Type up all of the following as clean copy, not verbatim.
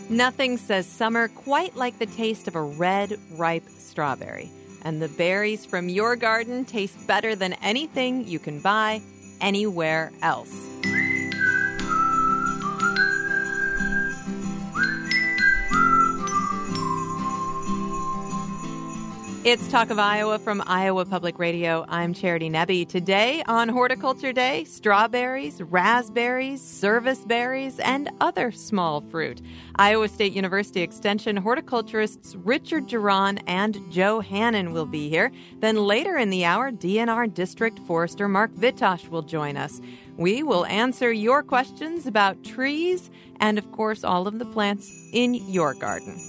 Nothing says summer quite like the taste of a red, ripe strawberry. And the berries from your garden taste better than anything you can buy anywhere else. It's Talk of Iowa from Iowa Public Radio. I'm Charity Nebbe. Today on Horticulture Day, strawberries, raspberries, service berries, and other small fruit. Iowa State University Extension horticulturists Richard Geron and Joe Hannon will be here. Then later in the hour, DNR District Forester Mark Vitosh will join us. We will answer your questions about trees and, of course, all of the plants in your garden.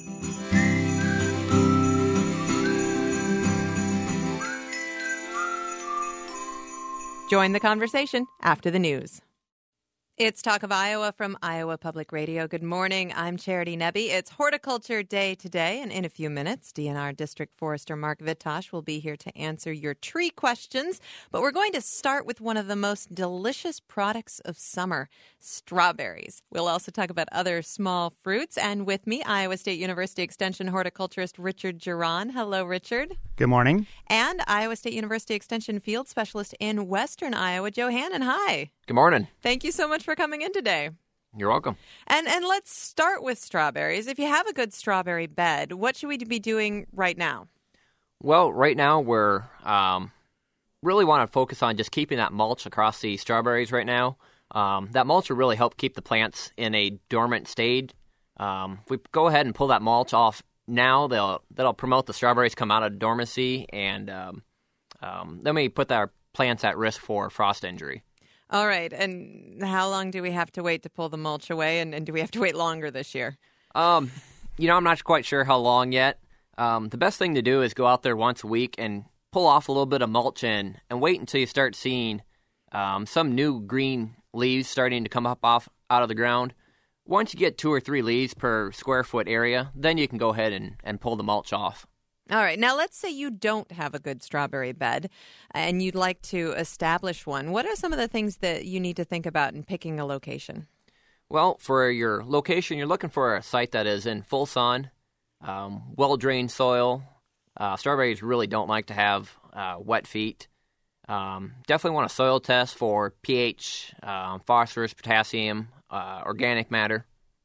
Join the conversation after the news. It's Talk of Iowa from Iowa Public Radio. Good morning. I'm Charity Nebbe. It's Horticulture Day today, and in a few minutes, DNR District Forester Mark Vitosh will be here to answer your tree questions. But we're going to start with one of the most delicious products of summer, strawberries. We'll also talk about other small fruits. And with me, Iowa State University Extension horticulturist Richard Geron. Hello, Richard. Good morning. And Iowa State University Extension field specialist in Western Iowa, Joe Hannon. Hi. Good morning. Thank you so much for coming in today. You're welcome. And let's start with strawberries. If you have a good strawberry bed, what should we be doing right now? Well, right now we're really want to focus on just keeping that mulch across the strawberries right now. That mulch will really help keep the plants in a dormant state. If we go ahead and pull that mulch off now, that'll promote the strawberries come out of dormancy, and then we put our plants at risk for frost injury. All right. And how long do we have to wait to pull the mulch away? And do we have to wait longer this year? I'm not quite sure how long yet. The best thing to do is go out there once a week and pull off a little bit of mulch and wait until you start seeing some new green leaves starting to come up out of the ground. Once you get 2 or 3 leaves per square foot area, then you can go ahead and pull the mulch off. All right. Now, let's say you don't have a good strawberry bed and you'd like to establish one. What are some of the things that you need to think about in picking a location? Well, for your location, you're looking for a site that is in full sun, well-drained soil. Strawberries really don't like to have wet feet. Definitely want a soil test for pH, phosphorus, potassium, organic matter.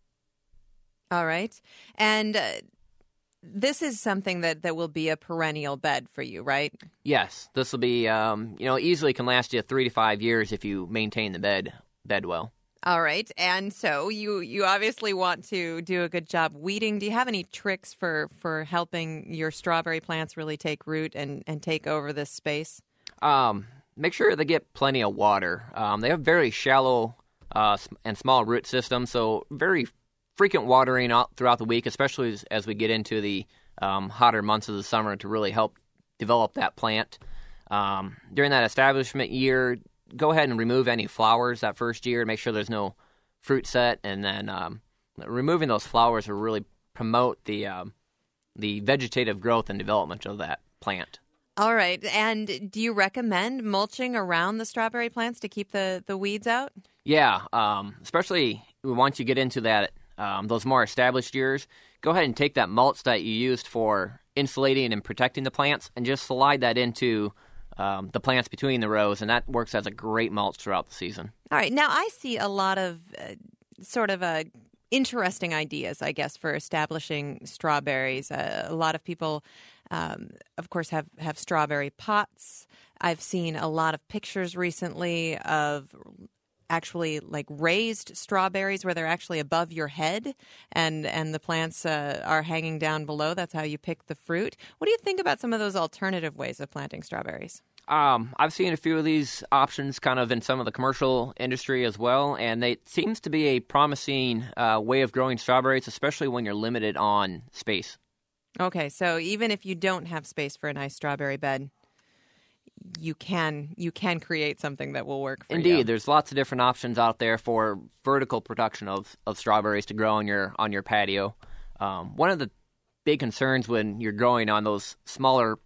All right. And this is something that will be a perennial bed for you, right? Yes. This will be, easily can last you 3 to 5 years if you maintain the bed well. All right. And so you obviously want to do a good job weeding. Do you have any tricks for helping your strawberry plants really take root and take over this space? Make sure they get plenty of water. They have very shallow and small root systems, so very frequent watering throughout the week, especially as we get into the hotter months of the summer to really help develop that plant. During that establishment year, go ahead and remove any flowers that first year to make sure there's no fruit set, and then removing those flowers will really promote the vegetative growth and development of that plant. All right. And do you recommend mulching around the strawberry plants to keep the weeds out? Yeah, especially once you get into that those more established years, go ahead and take that mulch that you used for insulating and protecting the plants and just slide that into the plants between the rows, and that works as a great mulch throughout the season. All right. Now, I see a lot of interesting ideas, I guess, for establishing strawberries. A lot of people, of course, have strawberry pots. I've seen a lot of pictures recently of actually like raised strawberries where they're actually above your head and the plants are hanging down below. That's how you pick the fruit. What do you think about some of those alternative ways of planting strawberries? I've seen a few of these options kind of in some of the commercial industry as well, and it seems to be a promising way of growing strawberries, especially when you're limited on space. Okay, so even if you don't have space for a nice strawberry bed, you can create something that will work for you. Indeed, there's lots of different options out there for vertical production of strawberries to grow on your patio. One of the big concerns when you're growing on those smaller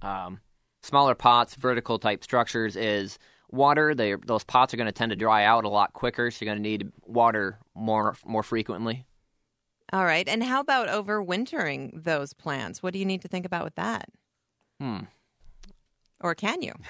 pots, vertical type structures, is water. Those pots are going to tend to dry out a lot quicker, so you're going to need water more frequently. All right. And how about overwintering those plants? What do you need to think about with that? Or can you?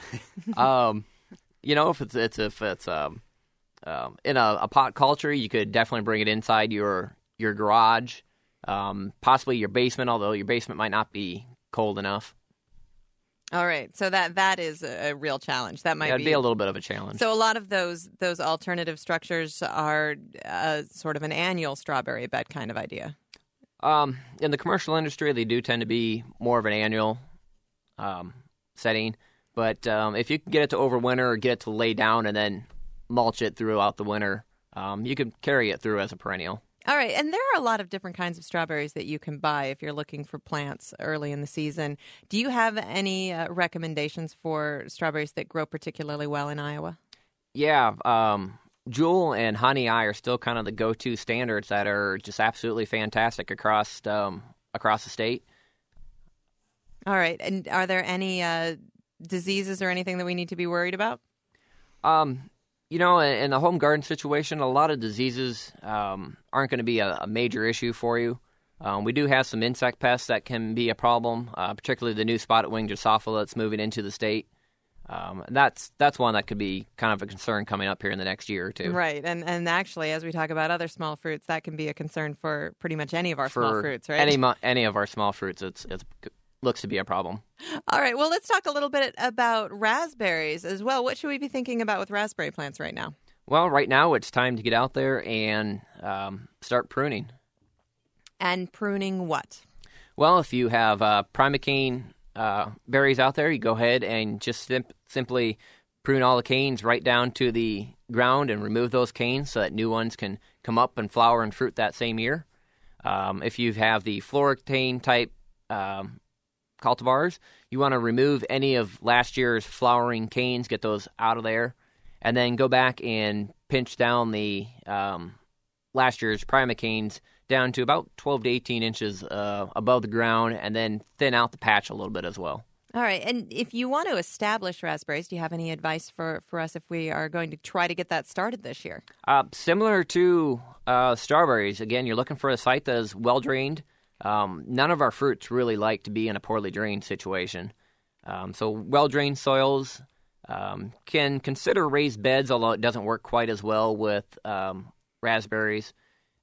If it's in a pot culture, you could definitely bring it inside your garage, possibly your basement, although your basement might not be cold enough. All right, so that is a real challenge. That might It'd be a little bit of a challenge. So a lot of those alternative structures are sort of an annual strawberry bed kind of idea. In the commercial industry, they do tend to be more of an annual setting. But if you can get it to overwinter or get it to lay down and then mulch it throughout the winter, you can carry it through as a perennial. All right, and there are a lot of different kinds of strawberries that you can buy if you're looking for plants early in the season. Do you have any recommendations for strawberries that grow particularly well in Iowa? Yeah, Jewel and Honey Eye are still kind of the go-to standards that are just absolutely fantastic across the state. All right, and are there any diseases or anything that we need to be worried about? In the home garden situation, a lot of diseases aren't going to be a major issue for you. We do have some insect pests that can be a problem, particularly the new spotted-winged Drosophila that's moving into the state. That's one that could be kind of a concern coming up here in the next year or two. Right, and actually, as we talk about other small fruits, that can be a concern for pretty much any of our small fruits, right? Any of our small fruits, it looks to be a problem. All right, well, let's talk a little bit about raspberries as well. What should we be thinking about with raspberry plants right now? Well, right now it's time to get out there and start pruning. And pruning what? Well, if you have primocane berries out there, you go ahead and just simply prune all the canes right down to the ground and remove those canes so that new ones can come up and flower and fruit that same year. If you have the floricane type cultivars, you want to remove any of last year's flowering canes, get those out of there, and then go back and pinch down the last year's primocanes down to about 12 to 18 inches above the ground, and then thin out the patch a little bit as well. All right, and if you want to establish raspberries, do you have any advice for us if we are going to try to get that started this year? Similar to strawberries, again, you're looking for a site that is well-drained. None of our fruits really like to be in a poorly drained situation. So well-drained soils, can consider raised beds, although it doesn't work quite as well with raspberries.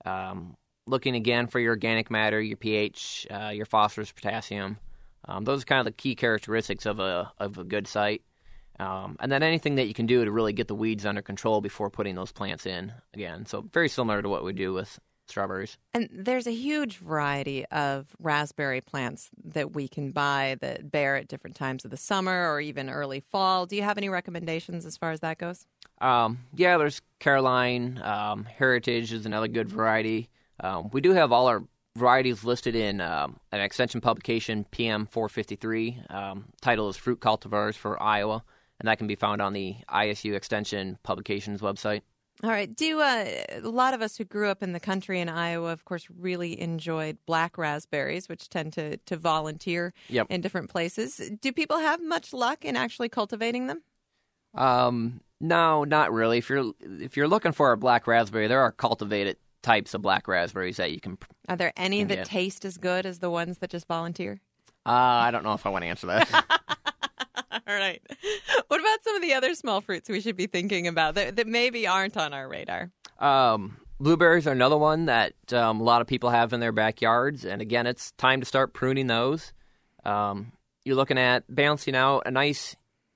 Looking again for your organic matter, your pH, your phosphorus, potassium. Those are kind of the key characteristics of a good site. And then anything that you can do to really get the weeds under control before putting those plants in again. So very similar to what we do with strawberries. And there's a huge variety of raspberry plants that we can buy that bear at different times of the summer or even early fall. Do you have any recommendations as far as that goes? Yeah, there's Caroline. Heritage is another good variety. We do have all our varieties listed in an extension publication, PM 453. Title is Fruit Cultivars for Iowa, and that can be found on the ISU Extension Publications website. All right. A lot of us who grew up in the country in Iowa, of course, really enjoyed black raspberries, which tend to volunteer in different places. Do people have much luck in actually cultivating them? No, not really. If you're looking for a black raspberry, there are cultivated types of black raspberries that you can. Are there any that taste as good as the ones that just volunteer? I don't know if I want to answer that. All right. What about some of the other small fruits we should be thinking about that maybe aren't on our radar? Blueberries are another one that a lot of people have in their backyards. And again, it's time to start pruning those. You're looking at balancing out a nice,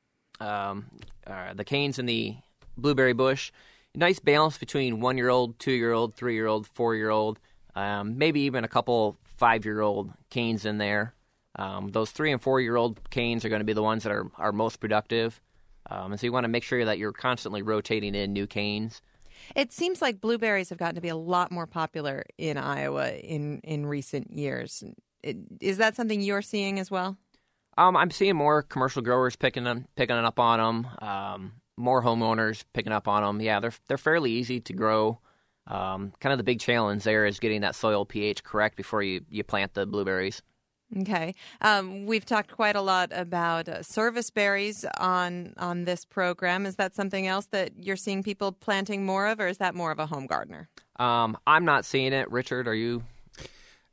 the canes in the blueberry bush, a nice balance between 1-year-old, 2-year-old, 3-year-old, 4-year-old, maybe even a couple 5-year-old canes in there. Those 3- and 4-year-old canes are going to be the ones that are most productive. And so you want to make sure that you're constantly rotating in new canes. It seems like blueberries have gotten to be a lot more popular in Iowa in recent years. Is that something you're seeing as well? I'm seeing more commercial growers picking up on them. More homeowners picking up on them. Yeah, they're fairly easy to grow. Kind of the big challenge there is getting that soil pH correct before you plant the blueberries. Okay. We've talked quite a lot about service berries on this program. Is that something else that you're seeing people planting more of, or is that more of a home gardener? I'm not seeing it. Richard, are you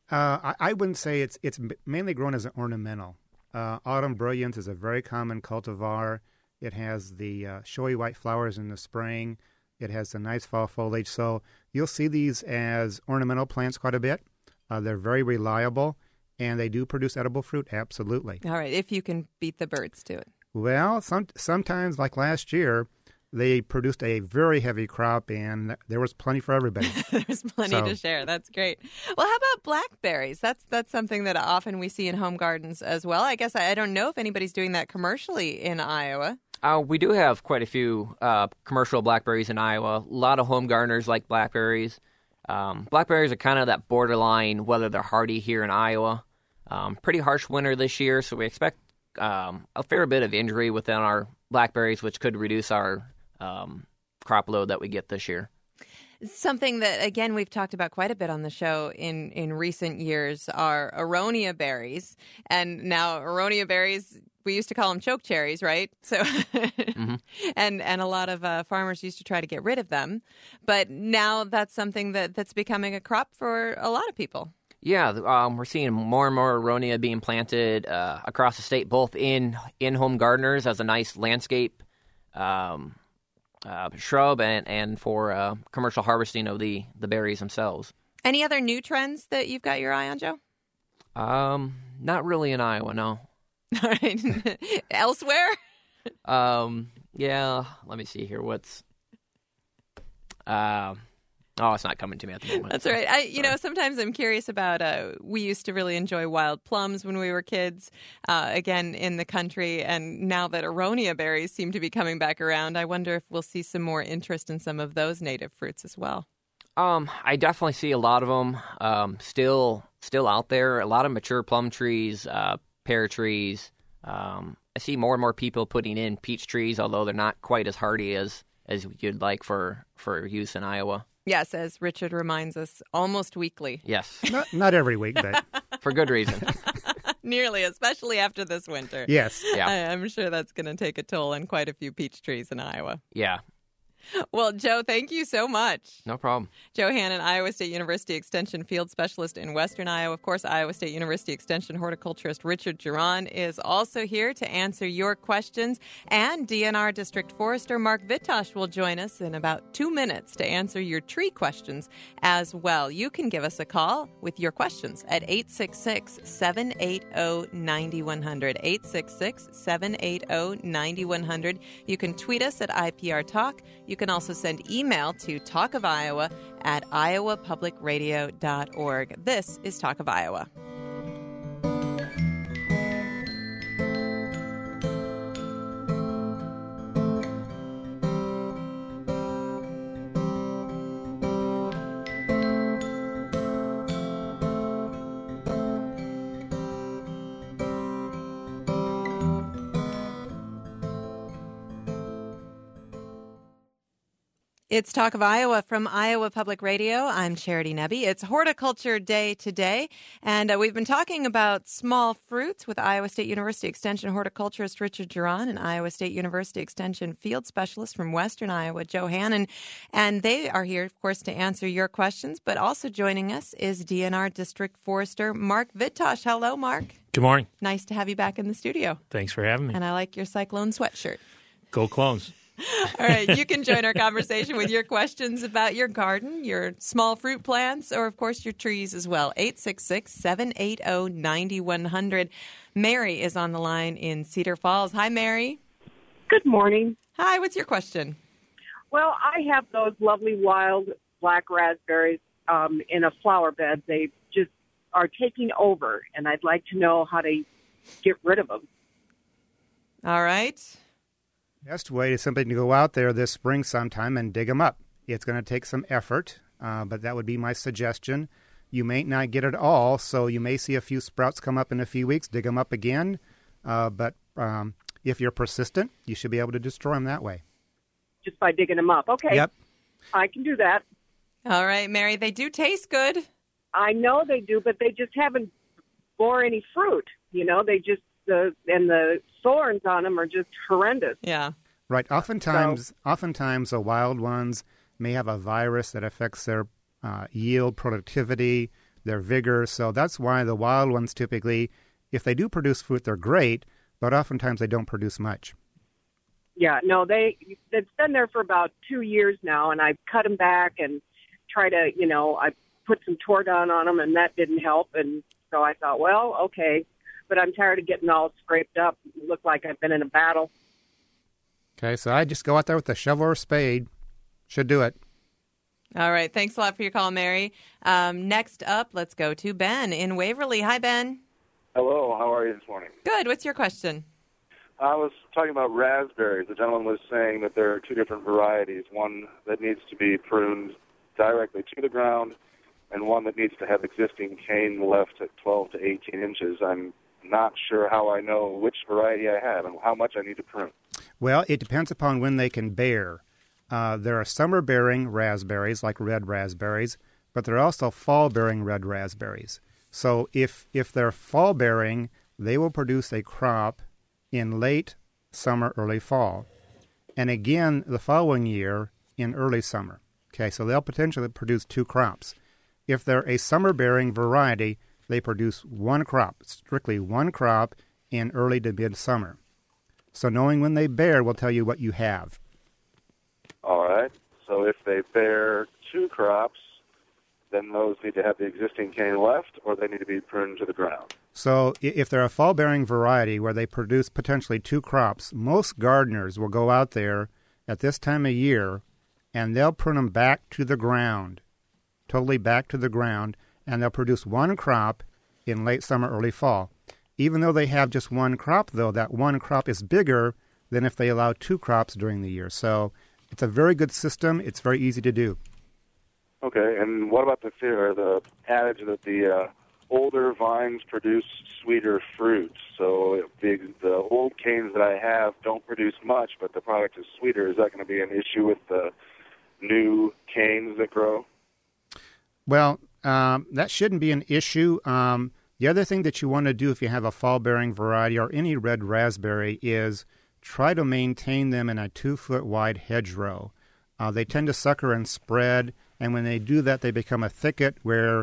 I wouldn't say it's mainly grown as an ornamental. Autumn Brilliance is a very common cultivar. It has the showy white flowers in the spring. It has the nice fall foliage. So you'll see these as ornamental plants quite a bit. They're very reliable, and they do produce edible fruit, absolutely. All right, if you can beat the birds to it. Well, sometimes, like last year, they produced a very heavy crop, and there was plenty for everybody. There's plenty to share. That's great. Well, how about blackberries? That's something that often we see in home gardens as well. I guess I don't know if anybody's doing that commercially in Iowa. We do have quite a few commercial blackberries in Iowa. A lot of home gardeners like blackberries. Blackberries are kind of that borderline whether they're hardy here in Iowa. Pretty harsh winter this year, so we expect a fair bit of injury within our blackberries, which could reduce our crop load that we get this year. Something that, again, we've talked about quite a bit on the show in recent years are aronia berries. And now aronia berries, we used to call them choke cherries, right? So, Mm-hmm. and a lot of farmers used to try to get rid of them. But now that's something that's becoming a crop for a lot of people. Yeah, we're seeing more and more aronia being planted across the state, both in home gardeners as a nice landscape shrub and for commercial harvesting of the berries themselves. Any other new trends that you've got your eye on, Joe? Not really in Iowa, no. All right. Elsewhere? Yeah, let me see here. What's... it's not coming to me at the moment. That's all right. Sometimes I'm curious about, we used to really enjoy wild plums when we were kids, again, in the country. And now that aronia berries seem to be coming back around, I wonder if we'll see some more interest in some of those native fruits as well. I definitely see a lot of them still out there. A lot of mature plum trees, pear trees. I see more and more people putting in peach trees, although they're not quite as hardy as you'd like for use in Iowa. Yes, as Richard reminds us, almost weekly. Yes. Not every week, but... For good reason. Nearly, especially after this winter. Yes. Yeah. I'm sure that's going to take a toll on quite a few peach trees in Iowa. Yeah. Well, Joe, thank you so much. No problem. Joe Hannon, Iowa State University Extension Field Specialist in Western Iowa. Of course, Iowa State University Extension horticulturist Richard Geron is also here to answer your questions. And DNR District Forester Mark Vitosh will join us in about 2 minutes to answer your tree questions as well. You can give us a call with your questions at 866-780-9100. 866-780-9100. You can tweet us at IPR Talk. You can also send email to talkofiowa@iowapublicradio.org. This is Talk of Iowa. It's Talk of Iowa from Iowa Public Radio. I'm Charity Nebbe. It's Horticulture Day today, and we've been talking about small fruits with Iowa State University Extension horticulturist Richard Geron and Iowa State University Extension field specialist from Western Iowa, Joe Hannon. And they are here, of course, to answer your questions, but also joining us is DNR District Forester Mark Vitosh. Hello, Mark. Good morning. Nice to have you back in the studio. Thanks for having me. And I like your Cyclone sweatshirt. Go Clones. All right, you can join our conversation with your questions about your garden, your small fruit plants, or, of course, your trees as well. 866-780-9100. Mary is on the line in Cedar Falls. Hi, Mary. Good morning. Hi, what's your question? Well, I have those lovely wild black raspberries in a flower bed. They just are taking over, and I'd like to know how to get rid of them. All right. Best way is simply to go out there this spring sometime and dig them up. It's going to take some effort, but that would be my suggestion. You may not get it all, so you may see a few sprouts come up in a few weeks. Dig them up again, but if you're persistent, you should be able to destroy them that way. Just by digging them up. Okay. Yep. I can do that. All right, Mary. They do taste good. I know they do, but they just haven't bore any fruit. You know, they just and the thorns on them are just horrendous. Yeah. Right. Oftentimes, the wild ones may have a virus that affects their yield, productivity. their vigor. So that's why the wild ones typically, if they do produce fruit, they're great, but oftentimes they don't produce much. Yeah, no, they've been there for about 2 years now, and I've cut them back and try to, I put some Tordon on them, and that didn't help. And so I thought, well, okay, but I'm tired of getting all scraped up. Look like I've been in a battle. Okay, so I just go out there with a shovel or spade. Should do it. All right. Thanks a lot for your call, Mary. Next up, let's go to Ben in Waverly. Hi, Ben. Hello. How are you this morning? Good. What's your question? I was talking about raspberries. The gentleman was saying that there are two different varieties, one that needs to be pruned directly to the ground and one that needs to have existing cane left at 12 to 18 inches. I'm not sure how I know which variety I have and how much I need to prune. Well, it depends upon when they can bear. There are summer-bearing raspberries, like red raspberries, but there are also fall-bearing red raspberries. So if they're fall-bearing, they will produce a crop in late summer, early fall, and again the following year in early summer. Okay, so they'll potentially produce two crops. If they're a summer-bearing variety, they produce one crop, strictly one crop, in early to mid-summer. So knowing when they bear will tell you what you have. All right. So if they bear two crops, then those need to have the existing cane left, or they need to be pruned to the ground. So if they're a fall-bearing variety where they produce potentially two crops, most gardeners will go out there at this time of year and they'll prune them back to the ground, totally back to the ground, and they'll produce one crop in late summer, early fall. Even though they have just one crop, though, that one crop is bigger than if they allow two crops during the year. So it's a very good system. It's very easy to do. Okay, and what about the adage that the older vines produce sweeter fruit? So if the old canes that I have don't produce much, but the product is sweeter, is that going to be an issue with the new canes that grow? Well, that shouldn't be an issue. The other thing that you want to do if you have a fall-bearing variety or any red raspberry is try to maintain them in a 2-foot wide hedgerow. They tend to sucker and spread, and when they do that, they become a thicket where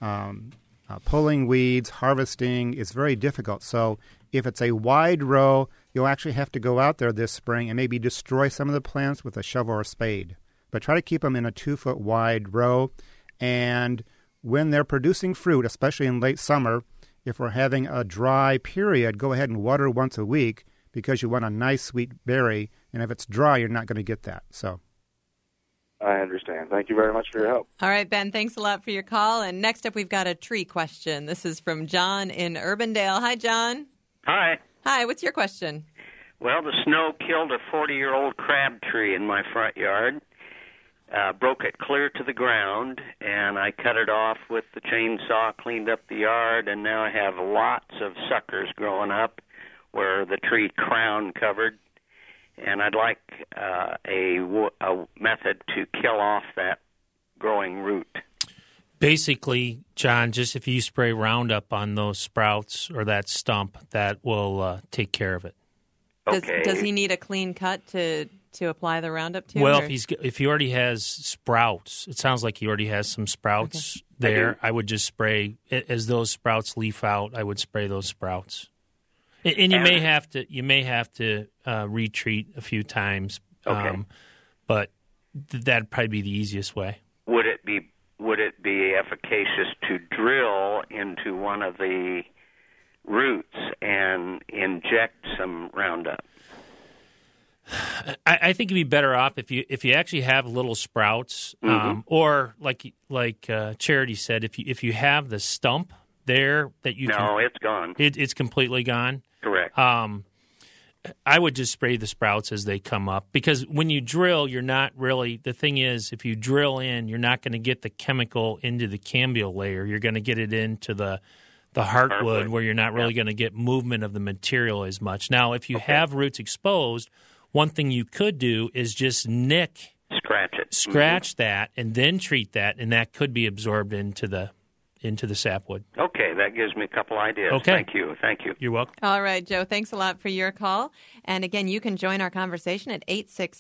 pulling weeds, harvesting is very difficult. So if it's a wide row, you'll actually have to go out there this spring and maybe destroy some of the plants with a shovel or a spade. But try to keep them in a 2-foot wide row. And when they're producing fruit, especially in late summer, if we're having a dry period, go ahead and water once a week because you want a nice sweet berry. And if it's dry, you're not going to get that. So I understand. Thank you very much for your help. All right, Ben, thanks a lot for your call. And next up, we've got a tree question. This is from John in Urbandale. Hi, John. Hi. Hi, what's your question? Well, the snow killed a 40-year-old crab tree in my front yard, broke it clear to the ground, and I cut it off with the chainsaw, cleaned up the yard, and now I have lots of suckers growing up where the tree crown covered. And I'd like a method to kill off that growing root. Basically, John, just if you spray Roundup on those sprouts or that stump, that will take care of it. Okay. Does he need a clean cut to apply the Roundup to? Well, if he already has sprouts, it sounds like he already has some sprouts there. I would just spray as those sprouts leaf out. I would spray those sprouts. And you may have to retreat a few times, but that'd probably be the easiest way. Would it be efficacious to drill into one of the roots and inject some Roundup? I think it'd be better off if you actually have little sprouts, or like Charity said, if you have the stump there that you it's gone. It's completely gone. Correct. I would just spray the sprouts as they come up because when you drill, you're not really. The thing is, if you drill in, you're not going to get the chemical into the cambial layer. You're going to get it into the heartwood where you're not really going to get movement of the material as much. Now, if you have roots exposed, one thing you could do is just scratch that, and then treat that, and that could be absorbed into the into the sapwood. Okay, that gives me a couple ideas. Okay. Thank you. You're welcome. All right, Joe, thanks a lot for your call. And again, you can join our conversation at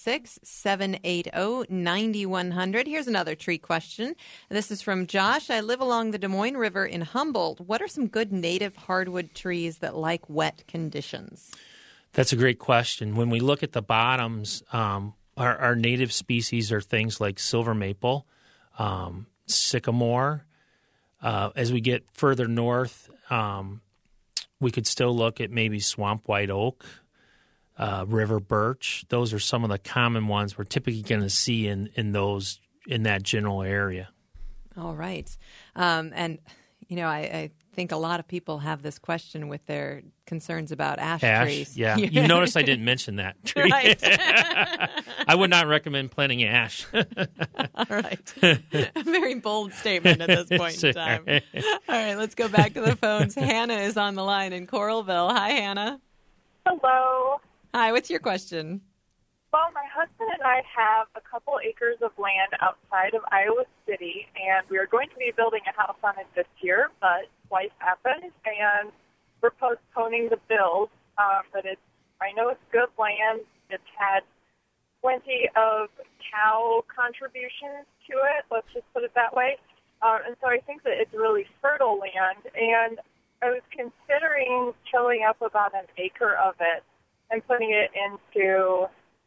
866-780-9100. Here's another tree question. This is from Josh. I live along the Des Moines River in Humboldt. What are some good native hardwood trees that like wet conditions? That's a great question. When we look at the bottoms, our native species are things like silver maple, sycamore. As we get further north, we could still look at maybe swamp white oak, river birch. Those are some of the common ones we're typically going to see in that general area. All right. And, I think a lot of people have this question with their concerns about ash trees. Yeah. You notice I didn't mention that tree. Right. I would not recommend planting ash. All right. A very bold statement at this point in time. All right, let's go back to the phones. Hannah is on the line in Coralville. Hi, Hannah. Hello. Hi, what's your question? Well, my husband and I have a couple acres of land outside of Iowa City, and we are going to be building a house on it this year, but life happened, and we're postponing the build. But I know it's good land. It's had plenty of cow contributions to it, let's just put it that way. And so I think that it's really fertile land, and I was considering tilling up about an acre of it and putting it into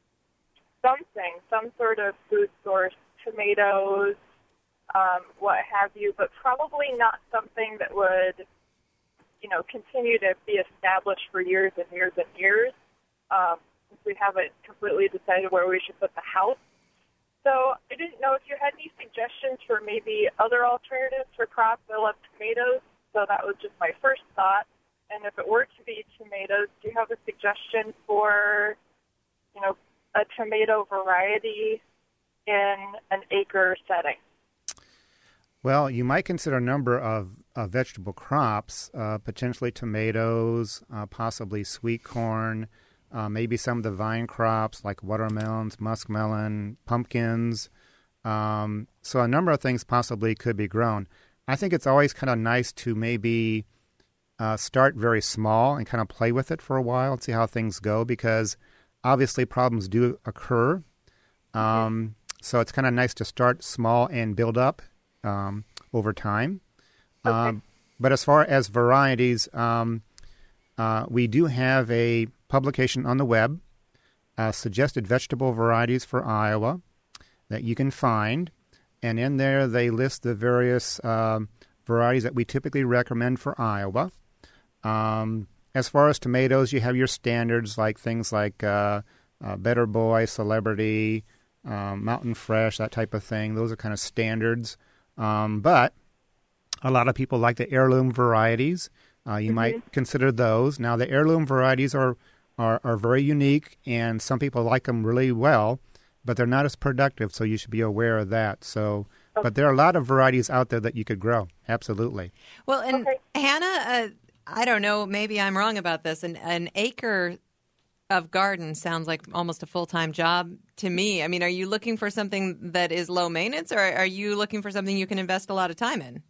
some sort of food source, tomatoes, what have you, but probably not something that would, continue to be established for years and years and years. Since we haven't completely decided where we should put the house. So I didn't know if you had any suggestions for maybe other alternatives for crops. I love tomatoes, so that was just my first thought. And if it were to be tomatoes, do you have a suggestion for, a tomato variety in an acre setting? Well, you might consider a number of vegetable crops, potentially tomatoes, possibly sweet corn, maybe some of the vine crops like watermelons, muskmelon, pumpkins. So a number of things possibly could be grown. I think it's always kind of nice to maybe start very small and kind of play with it for a while and see how things go, because obviously problems do occur. So it's kind of nice to start small and build up over time. Okay. But as far as varieties, we do have a publication on the web, suggested vegetable varieties for Iowa, that you can find. And in there, they list the various varieties that we typically recommend for Iowa. As far as tomatoes, you have your standards like things like Better Boy, Celebrity, Mountain Fresh, that type of thing. Those are kind of standards. But a lot of people like the heirloom varieties. You might consider those. Now, the heirloom varieties are very unique, and some people like them really well, but they're not as productive, so you should be aware of that. So, but there are a lot of varieties out there that you could grow. Absolutely. Well, and Hannah, I don't know, maybe I'm wrong about this. An acre of garden sounds like almost a full-time job to me. I mean, are you looking for something that is low maintenance, or are you looking for something you can invest a lot of time in?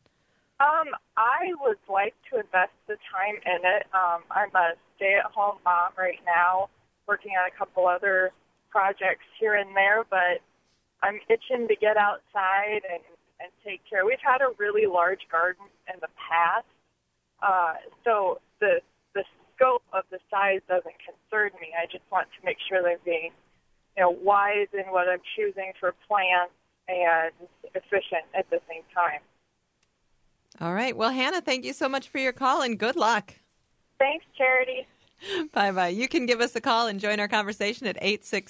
I would like to invest the time in it. I'm a stay-at-home mom right now, working on a couple other projects here and there, but I'm itching to get outside and take care. We've had a really large garden in the past, so the scope of the size doesn't concern me. I just want to make sure that I'm being, wise in what I'm choosing for plants and efficient at the same time. All right. Well, Hannah, thank you so much for your call, and good luck. Thanks, Charity. Bye-bye. You can give us a call and join our conversation at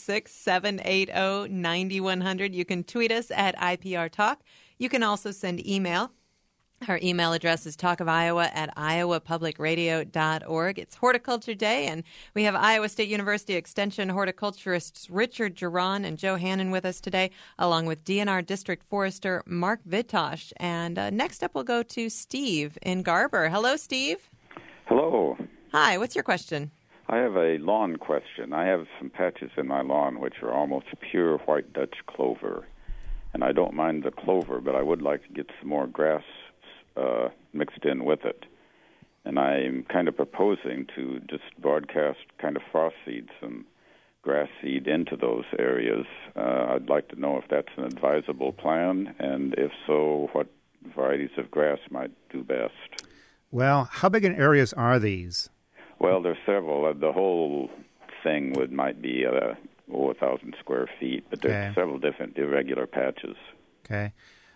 866-780-9100. You can tweet us at IPR Talk. You can also send email. Our email address is talkofiowa@iowapublicradio.org. It's Horticulture Day, and we have Iowa State University Extension horticulturists Richard Geron and Joe Hannon with us today, along with DNR District Forester Mark Vitosh. And next up, we'll go to Steve in Garber. Hello, Steve. Hello. Hi, what's your question? I have a lawn question. I have some patches in my lawn which are almost pure white Dutch clover, and I don't mind the clover, but I would like to get some more grass mixed in with it. And I'm kind of proposing to just broadcast kind of frost seed, some grass seed into those areas. I'd like to know if that's an advisable plan, and if so, what varieties of grass might do best. Well, how big in areas are these? Well, there's several. The whole thing might be 1,000 square feet, but there's several different irregular patches. Okay.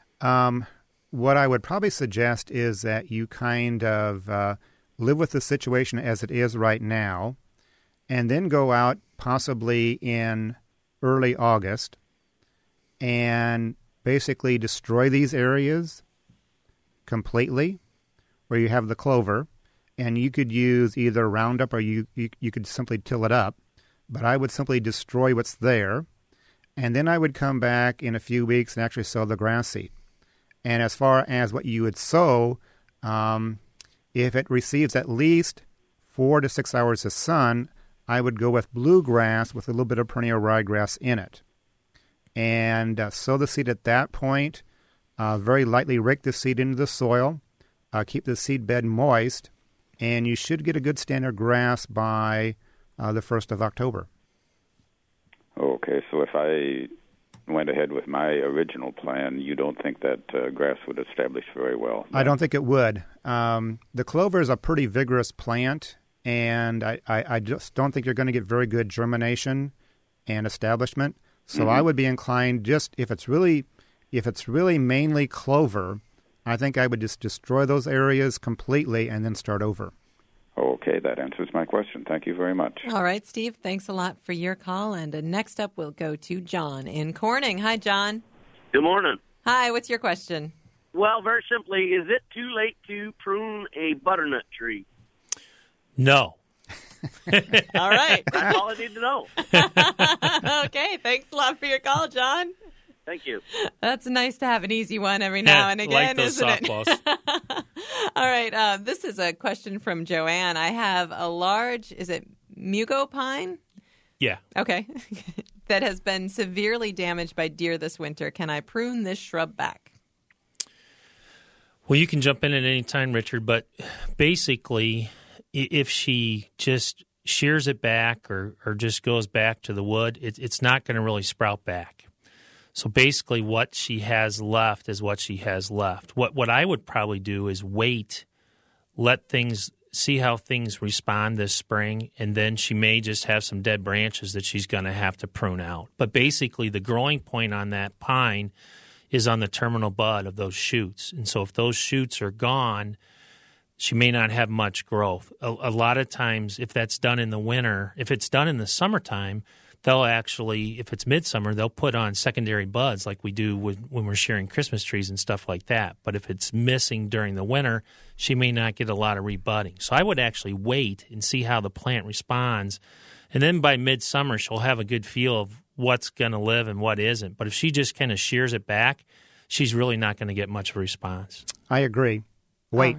What I would probably suggest is that you kind of live with the situation as it is right now, and then go out possibly in early August and basically destroy these areas completely where you have the clover, and you could use either Roundup or you could simply till it up, but I would simply destroy what's there, and then I would come back in a few weeks and actually sow the grass seed. And as far as what you would sow, if it receives at least 4 to 6 hours of sun, I would go with bluegrass with a little bit of perennial ryegrass in it. And sow the seed at that point. Very lightly rake the seed into the soil. Keep the seed bed moist. And you should get a good standard grass by the 1st of October. Okay, so if I went ahead with my original plan, you don't think that grass would establish very well? No? I don't think it would. The clover is a pretty vigorous plant, and I just don't think you're going to get very good germination and establishment. So I would be inclined, just if it's really mainly clover, I think I would just destroy those areas completely and then start over. Okay, that answers my question. Thank you very much. All right, Steve, thanks a lot for your call. And next up, we'll go to John in Corning. Hi, John. Good morning. Hi, what's your question? Well, very simply, is it too late to prune a butternut tree? No. All right. That's all I need to know. Okay, thanks a lot for your call, John. Thank you. That's nice to have an easy one every now and again, like those isn't softballs. it? All right, this is a question from Joanne. I have a large, is it Mugo pine? Yeah. Okay. That has been severely damaged by deer this winter. Can I prune this shrub back? Well, you can jump in at any time, Richard, but basically, if she just shears it back or just goes back to the wood, it's not going to really sprout back. So basically what she has left is what she has left. What I would probably do is wait, see how things respond this spring, and then she may just have some dead branches that she's going to have to prune out. But basically the growing point on that pine is on the terminal bud of those shoots. And so if those shoots are gone, she may not have much growth. A lot of times if that's done in the winter, if it's done in the summertime, they'll actually, if it's midsummer, they'll put on secondary buds like we do when we're shearing Christmas trees and stuff like that. But if it's missing during the winter, she may not get a lot of rebudding. So I would actually wait and see how the plant responds. And then by midsummer, she'll have a good feel of what's going to live and what isn't. But if she just kind of shears it back, she's really not going to get much of a response. I agree. Wait.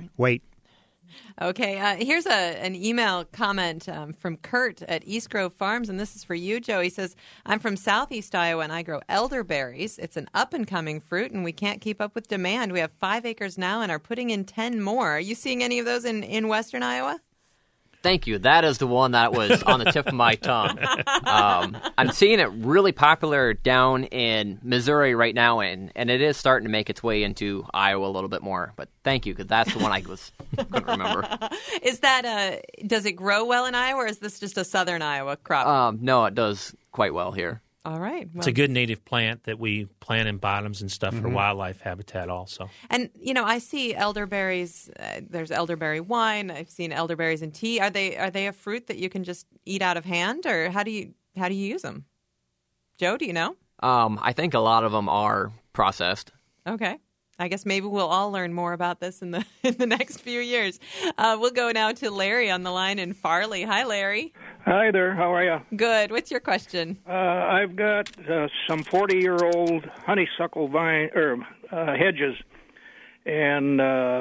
Okay, here's an email comment from Kurt at East Grove Farms, and this is for you, Joe. He says, I'm from southeast Iowa, and I grow elderberries. It's an up-and-coming fruit, and we can't keep up with demand. We have 5 acres now and are putting in 10 more. Are you seeing any of those in western Iowa? Thank you. That is the one that was on the tip of my tongue. I'm seeing it really popular down in Missouri right now, and it is starting to make its way into Iowa a little bit more. But thank you, because that's the one I couldn't remember. Is that does it grow well in Iowa, or is this just a southern Iowa crop? No, it does quite well here. All right. Well, it's a good native plant that we plant in bottoms and stuff for wildlife habitat also. And, I see elderberries. There's elderberry wine. I've seen elderberries in tea. Are they a fruit that you can just eat out of hand, or how do you use them? Joe, do you know? I think a lot of them are processed. Okay. I guess maybe we'll all learn more about this in the next few years. We'll go now to Larry on the line in Farley. Hi, Larry. Hi there. How are you? Good. What's your question? I've got some 40-year-old honeysuckle vine hedges, and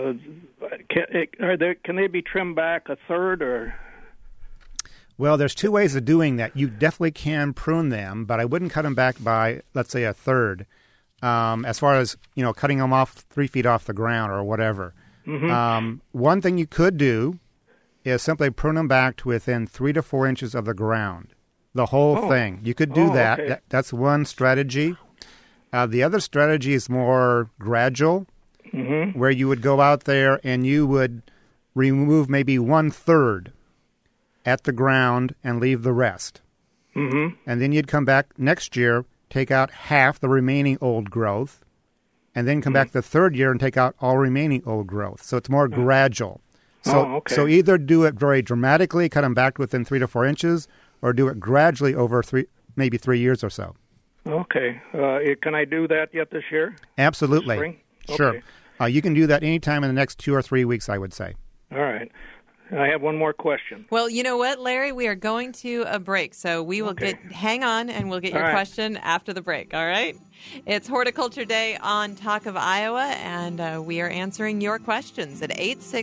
can they be trimmed back a third or? Well, there's 2 ways of doing that. You definitely can prune them, but I wouldn't cut them back by, let's say, a third. As far as, cutting them off 3 feet off the ground or whatever. One thing you could do is simply prune them back to within 3 to 4 inches of the ground. The whole thing. You could do that. Okay. That's one strategy. The other strategy is more gradual, where you would go out there and you would remove maybe 1/3 at the ground and leave the rest. And then you'd come back next year, take out half the remaining old growth, and then come back the third year and take out all remaining old growth. So it's more gradual. So either do it very dramatically, cut them back within 3 to 4 inches, or do it gradually over maybe 3 years or so. Okay. Can I do that yet this year? Absolutely. Spring? Sure. Okay. You can do that anytime in the next 2 or 3 weeks, I would say. All right. I have one more question. Well, you know what, Larry? We are going to a break, so we will hang on, and we'll get your question after the break, all right? It's Horticulture Day on Talk of Iowa, and we are answering your questions at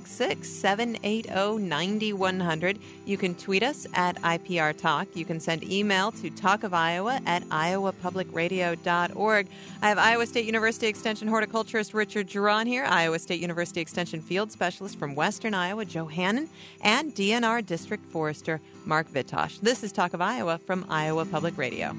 866-780-9100. You can tweet us at IPR Talk. You can send email to talkofiowa@iowapublicradio.org. I have Iowa State University Extension horticulturist Richard Geron here, Iowa State University Extension field specialist from Western Iowa, Joe Hannon, and DNR District Forester Mark Vitosh. This is Talk of Iowa from Iowa Public Radio.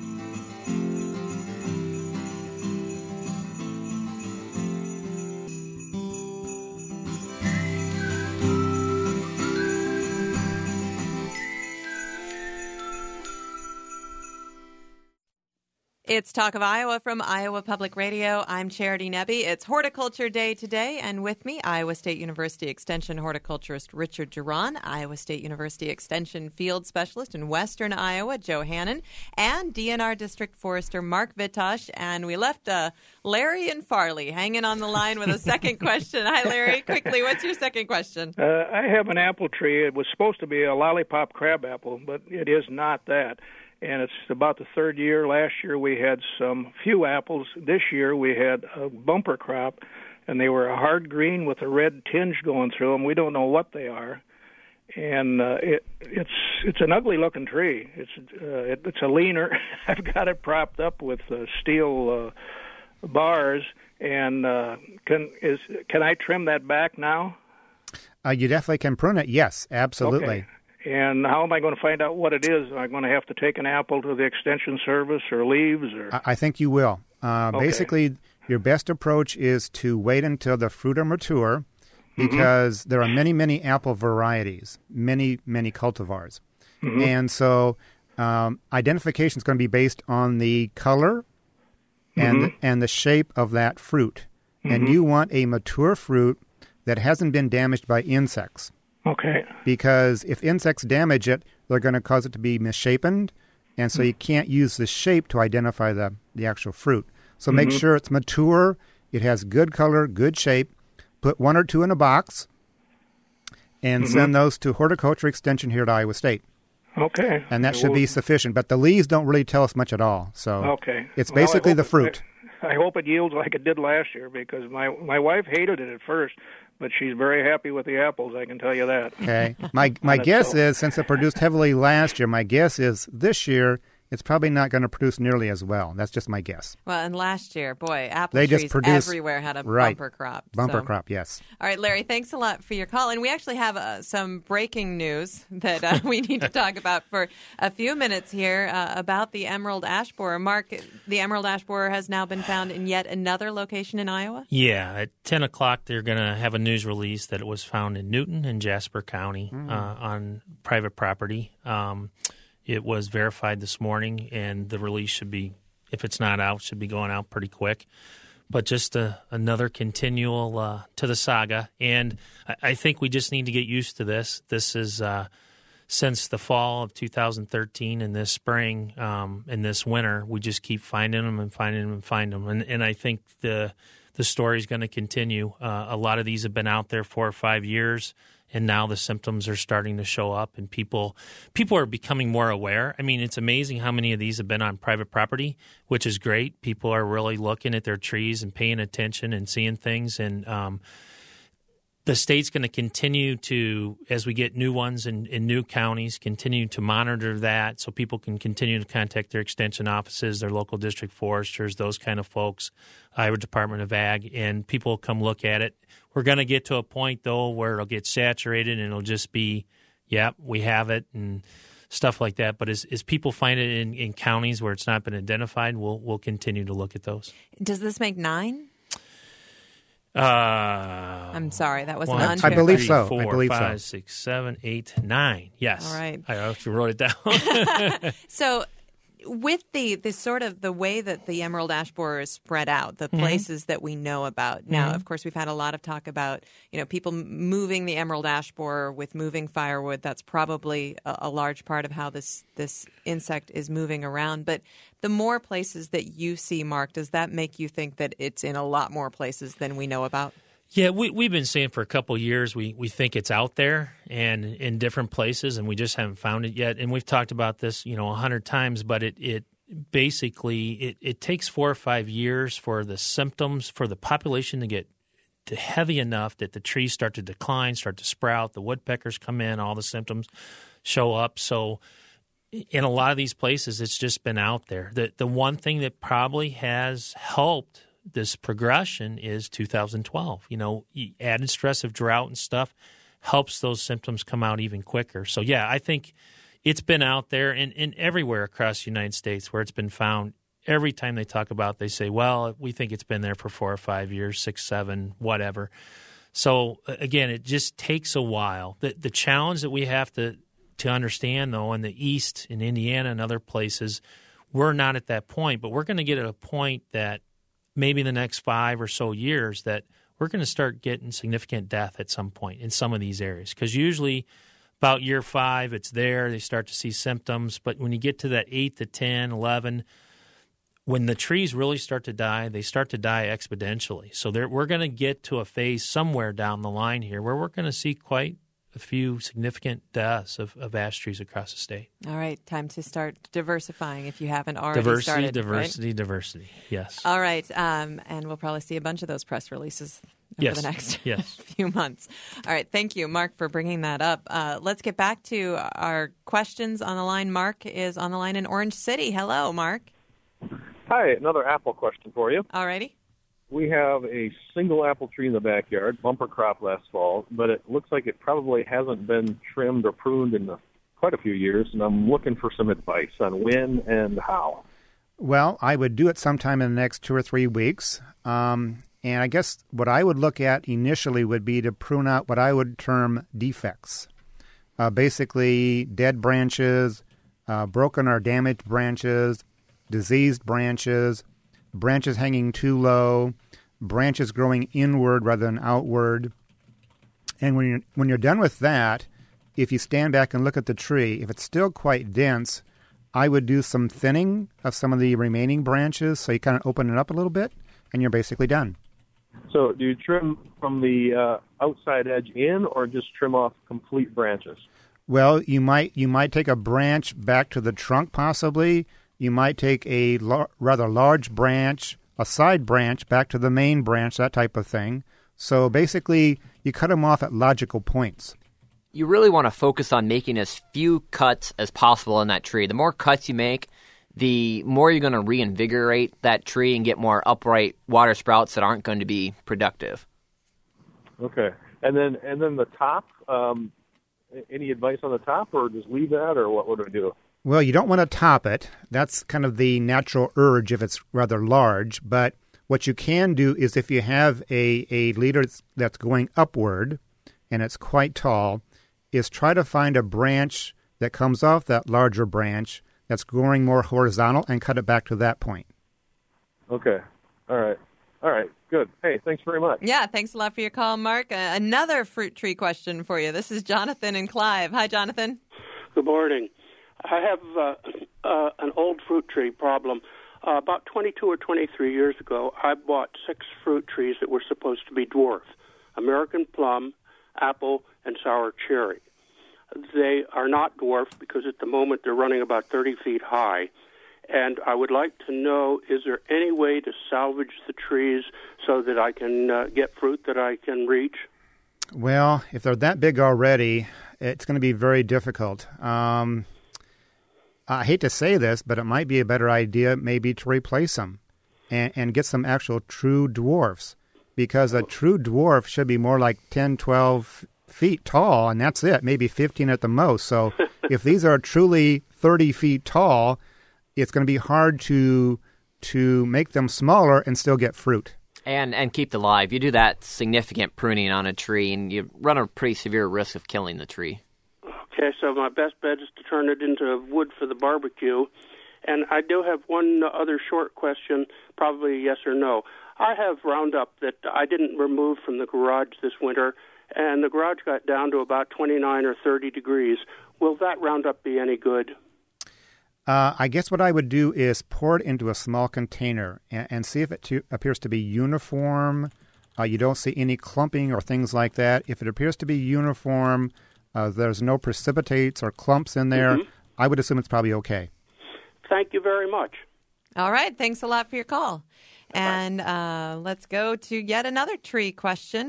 It's Talk of Iowa from Iowa Public Radio. I'm Charity Nebbe. It's Horticulture Day today, and with me, Iowa State University Extension horticulturist Richard Geron, Iowa State University Extension field specialist in Western Iowa, Joe Hannon, and DNR District Forester Mark Vitosh. And we left Larry and Farley hanging on the line with a second question. Hi, Larry. Quickly, what's your second question? I have an apple tree. It was supposed to be a lollipop crabapple, but it is not that. And it's about the third year. Last year we had some few apples. This year we had a bumper crop, and they were a hard green with a red tinge going through them. We don't know what they are, and it's an ugly looking tree. It's a leaner. I've got it propped up with steel bars. And can I trim that back now? You definitely can prune it. Yes, absolutely. Okay. And how am I going to find out what it is? Am I going to have to take an apple to the extension service or leaves? Or I think you will. Basically, your best approach is to wait until the fruit are mature, because there are many, many apple varieties, many, many cultivars. And so identification is going to be based on the color and the shape of that fruit. And you want a mature fruit that hasn't been damaged by insects. Okay. Because if insects damage it, they're going to cause it to be misshapen, and so you can't use the shape to identify the actual fruit. So make sure it's mature, it has good color, good shape. Put 1 or 2 in a box, and send those to Horticulture Extension here at Iowa State. Okay. And that should be sufficient. But the leaves don't really tell us much at all. So it's basically the fruit. I hope it yields like it did last year, because my wife hated it at first, but she's very happy with the apples, I can tell you that. Okay. My guess is, since it produced heavily last year, my guess is this year it's probably not going to produce nearly as well. That's just my guess. Well, and last year, boy, apple they trees just produced, everywhere had a bumper crop. Bumper crop, yes. All right, Larry, thanks a lot for your call. And we actually have some breaking news that we need to talk about for a few minutes here about the emerald ash borer. Mark, the emerald ash borer has now been found in yet another location in Iowa? Yeah, at 10 o'clock they're going to have a news release that it was found in Newton and Jasper County on private property. It was verified this morning, and the release should be, if it's not out, should be going out pretty quick. But just another continual to the saga. And I think we just need to get used to this. This is since the fall of 2013 and this spring and this winter, we just keep finding them and finding them and finding them. And I think the story is going to continue. A lot of these have been out there 4 or 5 years. And now the symptoms are starting to show up, and people are becoming more aware. I mean, it's amazing how many of these have been on private property, which is great. People are really looking at their trees and paying attention and seeing things. And the state's going to continue to, as we get new ones in new counties, continue to monitor that so people can continue to contact their extension offices, their local district foresters, those kind of folks, Iowa Department of Ag, and people will come look at it. We're going to get to a point, though, where it'll get saturated and it'll just be, yep, we have it and stuff like that. But as people find it in counties where it's not been identified, we'll continue to look at those. Does this make 9? I'm sorry, that was an unfair. I believe question. so. 4, I believe 5, so. 6, 7, 8, 9. Yes. All right. I actually wrote it down. So with the sort of the way that the emerald ash borer is spread out, the places that we know about. Now, of course, we've had a lot of talk about, people moving the emerald ash borer with moving firewood. That's probably a large part of how this insect is moving around. But the more places that you see, Mark, does that make you think that it's in a lot more places than we know about? Yeah, we've been saying for a couple of years we think it's out there and in different places, and we just haven't found it yet. And we've talked about this, 100 times, but it basically takes 4 or 5 years for the symptoms, for the population to get to heavy enough that the trees start to decline, start to sprout, the woodpeckers come in, all the symptoms show up. So in a lot of these places, it's just been out there. The one thing that probably has helped this progression is 2012. Added stress of drought and stuff helps those symptoms come out even quicker. So, yeah, I think it's been out there and everywhere across the United States where it's been found. Every time they talk about it, they say, well, we think it's been there for 4 or 5 years, 6, 7, whatever. So, again, it just takes a while. The challenge that we have to understand, though, in the East, in Indiana and other places, we're not at that point, but we're going to get at a point that maybe in the next 5 or so years that we're going to start getting significant death at some point in some of these areas. Because usually about year 5, it's there, they start to see symptoms. But when you get to that 8 to 10, 11, when the trees really start to die, they start to die exponentially. So we're going to get to a phase somewhere down the line here where we're going to see quite a few significant deaths of ash trees across the state. All right, time to start diversifying if you haven't already started. Diversity, yes. All right, and we'll probably see a bunch of those press releases over the next few months. All right, thank you, Mark, for bringing that up. Let's get back to our questions on the line. Mark is on the line in Orange City. Hello, Mark. Hi, another apple question for you. All righty. We have a single apple tree in the backyard, bumper crop last fall, but it looks like it probably hasn't been trimmed or pruned in quite a few years, and I'm looking for some advice on when and how. Well, I would do it sometime in the next 2 or 3 weeks. And I guess what I would look at initially would be to prune out what I would term defects. Basically, dead branches, broken or damaged branches, diseased branches, branches hanging too low, branches growing inward rather than outward. And when you're done with that, if you stand back and look at the tree, if it's still quite dense, I would do some thinning of some of the remaining branches, so you kind of open it up a little bit, and you're basically done. So do you trim from the outside edge in, or just trim off complete branches? Well, you might take a branch back to the trunk possibly. You might take a rather large branch, a side branch, back to the main branch, that type of thing. So basically, you cut them off at logical points. You really want to focus on making as few cuts as possible in that tree. The more cuts you make, the more you're going to reinvigorate that tree and get more upright water sprouts that aren't going to be productive. Okay. And then the top, any advice on the top, or just leave that, or what would I do? Well, you don't want to top it. That's kind of the natural urge if it's rather large. But what you can do is if you have a leader that's going upward and it's quite tall, is try to find a branch that comes off that larger branch that's growing more horizontal and cut it back to that point. Okay. All right. Good. Hey, thanks very much. Yeah, thanks a lot for your call, Mark. Another fruit tree question for you. This is Jonathan and Clive. Hi, Jonathan. Good morning. I have an old fruit tree problem. About 22 or 23 years ago, I bought 6 fruit trees that were supposed to be dwarf: American plum, apple, and sour cherry. They are not dwarf because at the moment they're running about 30 feet high. And I would like to know, is there any way to salvage the trees so that I can get fruit that I can reach? Well, if they're that big already, it's going to be very difficult. I hate to say this, but it might be a better idea maybe to replace them and get some actual true dwarfs, because a true dwarf should be more like 10, 12 feet tall, and that's it, maybe 15 at the most. So if these are truly 30 feet tall, it's going to be hard to make them smaller and still get fruit. And keep the live. You do that significant pruning on a tree, and you run a pretty severe risk of killing the tree. Okay, so my best bet is to turn it into wood for the barbecue. And I do have one other short question, probably yes or no. I have Roundup that I didn't remove from the garage this winter, and the garage got down to about 29 or 30 degrees. Will that Roundup be any good? I guess what I would do is pour it into a small container and see if it appears to be uniform. You don't see any clumping or things like that. If it appears to be uniform, there's no precipitates or clumps in there, I would assume it's probably okay. Thank you very much. All right. Thanks a lot for your call. And let's go to yet another tree question.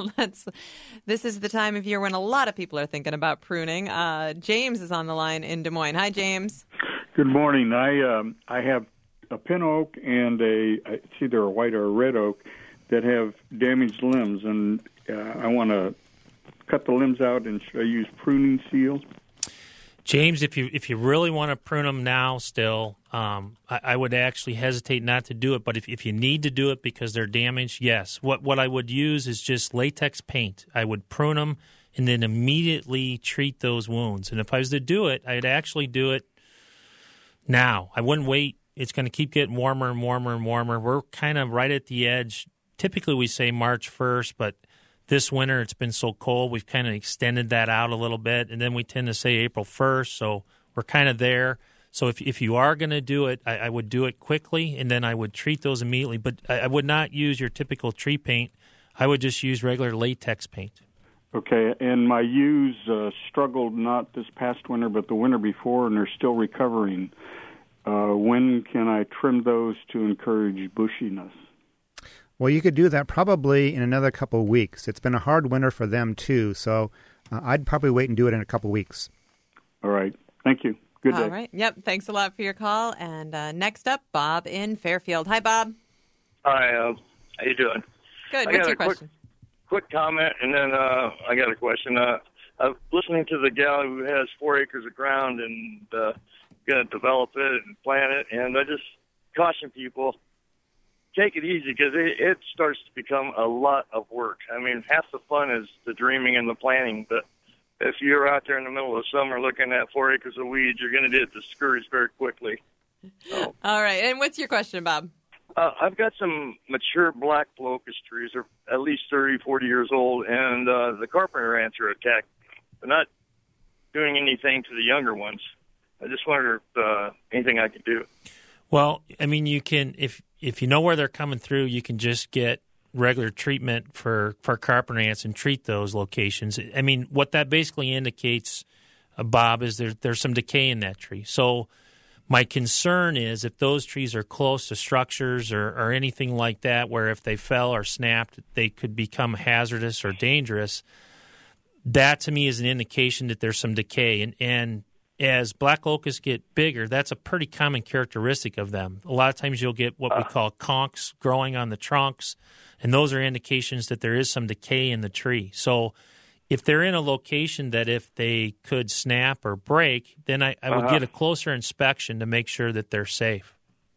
This is the time of year when a lot of people are thinking about pruning. James is on the line in Des Moines. Hi, James. Good morning. I have a pin oak and it's either a white or a red oak that have damaged limbs, and I want to cut the limbs out, and should I use pruning seal? James, if you really want to prune them now still, I would actually hesitate not to do it. But if you need to do it because they're damaged, yes. What I would use is just latex paint. I would prune them and then immediately treat those wounds. And if I was to do it, I'd actually do it now. I wouldn't wait. It's going to keep getting warmer and warmer and warmer. We're kind of right at the edge. Typically we say March 1st, but this winter it's been so cold, we've kind of extended that out a little bit, and then we tend to say April 1st, so we're kind of there. So if you are going to do it, I would do it quickly, and then I would treat those immediately. But I would not use your typical tree paint. I would just use regular latex paint. Okay, and my ewes struggled not this past winter, but the winter before, and they're still recovering. When can I trim those to encourage bushiness? Well, you could do that probably in another couple of weeks. It's been a hard winter for them, too, so I'd probably wait and do it in a couple of weeks. All right. Thank you. Good day. All right. Yep. Thanks a lot for your call. And next up, Bob in Fairfield. Hi, Bob. Hi. How you doing? Good. What's your question? Quick comment, and then I got a question. I'm listening to the gal who has 4 acres of ground and going to develop it and plant it, and I just caution people, take it easy, because it starts to become a lot of work. I mean, half the fun is the dreaming and the planning, but if you're out there in the middle of summer looking at 4 acres of weeds, you're going to get discouraged very quickly. So. All right. And what's your question, Bob? I've got some mature black locust trees. They're at least 30, 40 years old, and the carpenter ants are attacked. They're not doing anything to the younger ones. I just wonder if anything I could do. Well, I mean, you can, if you know where they're coming through, you can just get regular treatment for carpenter ants and treat those locations. I mean, what that basically indicates, Bob, is there's some decay in that tree. So my concern is if those trees are close to structures or anything like that, where if they fell or snapped, they could become hazardous or dangerous, that to me is an indication that there's some decay. And as black locusts get bigger, that's a pretty common characteristic of them. A lot of times you'll get what we call conchs growing on the trunks, and those are indications that there is some decay in the tree. So if they're in a location that if they could snap or break, then I would get a closer inspection to make sure that they're safe.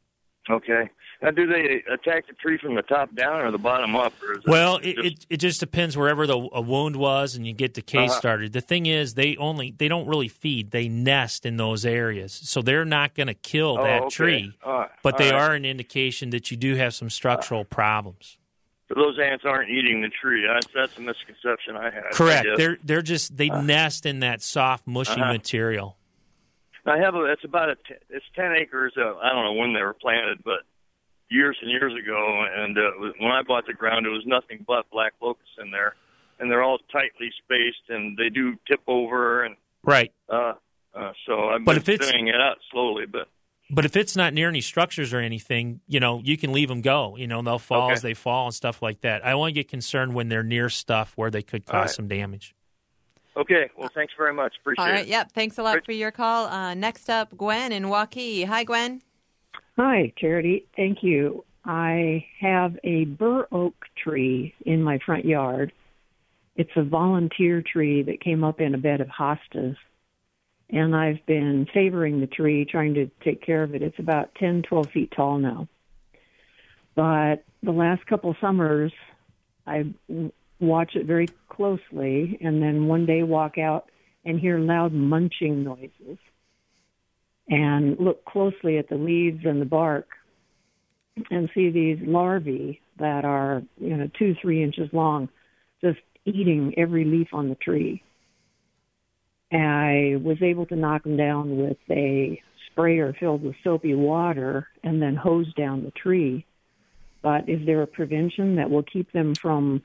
Okay. Now, do they attack the tree from the top down or the bottom up? Or is it just depends wherever a wound was, and you get decay started. The thing is, they don't really feed; they nest in those areas, so they're not going to kill that tree. But they are an indication that you do have some structural problems. So those ants aren't eating the tree. That's a misconception I had. Correct. They nest in that soft, mushy material. I have it's 10 acres. I don't know when they were planted, but years and years ago, and when I bought the ground, it was nothing but black locusts in there, and they're all tightly spaced, and they do tip over, and right. So I've been thinning it out slowly, but But if it's not near any structures or anything, you can leave them go. They'll fall as they fall and stuff like that. I only get concerned when they're near stuff where they could cause some damage. Okay. Well, thanks very much. Appreciate it. All right. Yep. Thanks a lot for your call. Next up, Gwen in Waukee. Hi, Gwen. Hi, Charity. Thank you. I have a bur oak tree in my front yard. It's a volunteer tree that came up in a bed of hostas. And I've been favoring the tree, trying to take care of it. It's about 10, 12 feet tall now. But the last couple of summers, I watch it very closely, and then one day walk out and hear loud munching noises and look closely at the leaves and the bark and see these larvae that are 2-3 inches long just eating every leaf on the tree. I was able to knock them down with a sprayer filled with soapy water and then hose down the tree. But is there a prevention that will keep them from,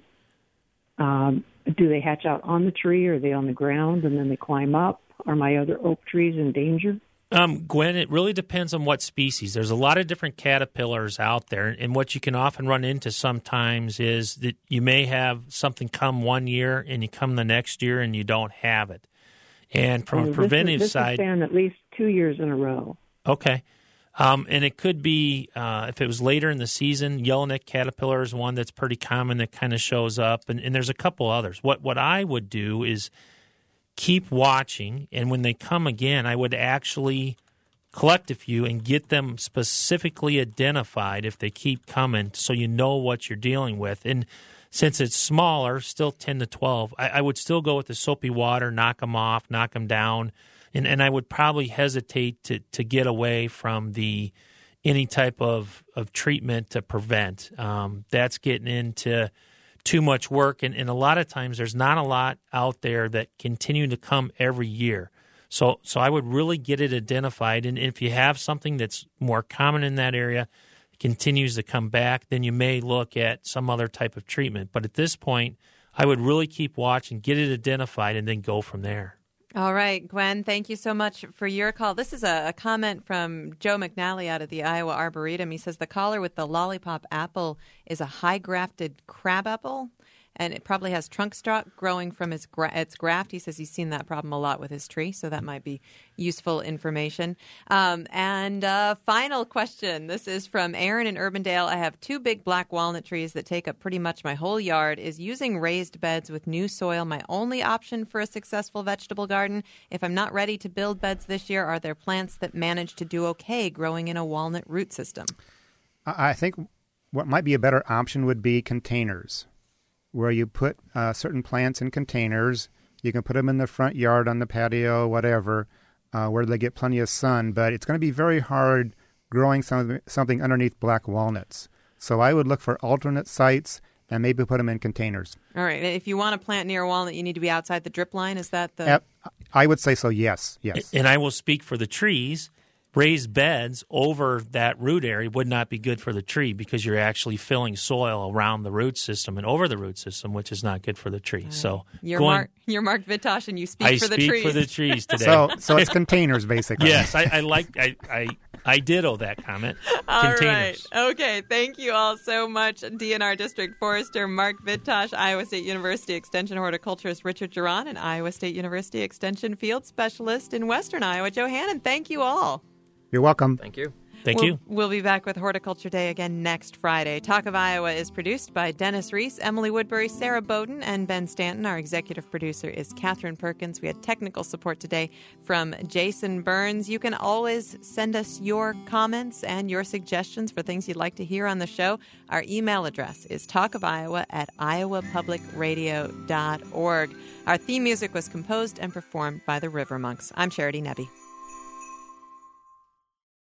do they hatch out on the tree, or are they on the ground and then they climb up? Are my other oak trees in danger? Gwen, it really depends on what species. There's a lot of different caterpillars out there, and what you can often run into sometimes is that you may have something come one year and you come the next year and you don't have it. And from a preventive side, this has been at least 2 years in a row. Okay. And it could be, if it was later in the season, yellowneck caterpillar is one that's pretty common that kind of shows up, and there's a couple others. What I would do is keep watching, and when they come again, I would actually collect a few and get them specifically identified if they keep coming, so you know what you're dealing with. And since it's smaller, still 10 to 12, I would still go with the soapy water, knock them off, knock them down, and I would probably hesitate to get away from any type of treatment to prevent. That's getting into too much work, and a lot of times there's not a lot out there that continue to come every year. So I would really get it identified, and if you have something that's more common in that area, continues to come back, then you may look at some other type of treatment. But at this point, I would really keep watching, get it identified, and then go from there. All right, Gwen, thank you so much for your call. This is a comment from Joe McNally out of the Iowa Arboretum. He says the collar with the lollipop apple is a high-grafted crabapple, and it probably has trunk stalk growing from its graft. He says he's seen that problem a lot with his tree, so that might be useful information. And final question. This is from Aaron in Urbandale. I have 2 big black walnut trees that take up pretty much my whole yard. Is using raised beds with new soil my only option for a successful vegetable garden? If I'm not ready to build beds this year, are there plants that manage to do okay growing in a walnut root system? I think what might be a better option would be containers, where you put certain plants in containers. You can put them in the front yard, on the patio, whatever, where they get plenty of sun. But it's going to be very hard growing something underneath black walnuts. So I would look for alternate sites and maybe put them in containers. All right. If you want to plant near a walnut, you need to be outside the drip line. Is that the... I would say so, yes. And I will speak for the trees. Raised beds over that root area would not be good for the tree because you're actually filling soil around the root system and over the root system, which is not good for the tree. Right. So you're Mark Vitosh, and you speak for the trees. I speak for the trees today. So it's containers, basically. Yes, I ditto that comment. All Containers. Right. Okay. Thank you all so much. DNR District Forester Mark Vitosh, Iowa State University Extension horticulturist Richard Geron, and Iowa State University Extension field specialist in Western Iowa, Joe Hannon. Thank you all. You're welcome. Thank you. Thank you. We'll be back with Horticulture Day again next Friday. Talk of Iowa is produced by Dennis Reese, Emily Woodbury, Sarah Bowden, and Ben Stanton. Our executive producer is Catherine Perkins. We had technical support today from Jason Burns. You can always send us your comments and your suggestions for things you'd like to hear on the show. Our email address is talkofiowa@iowapublicradio.org. Our theme music was composed and performed by the River Monks. I'm Charity Nebbe.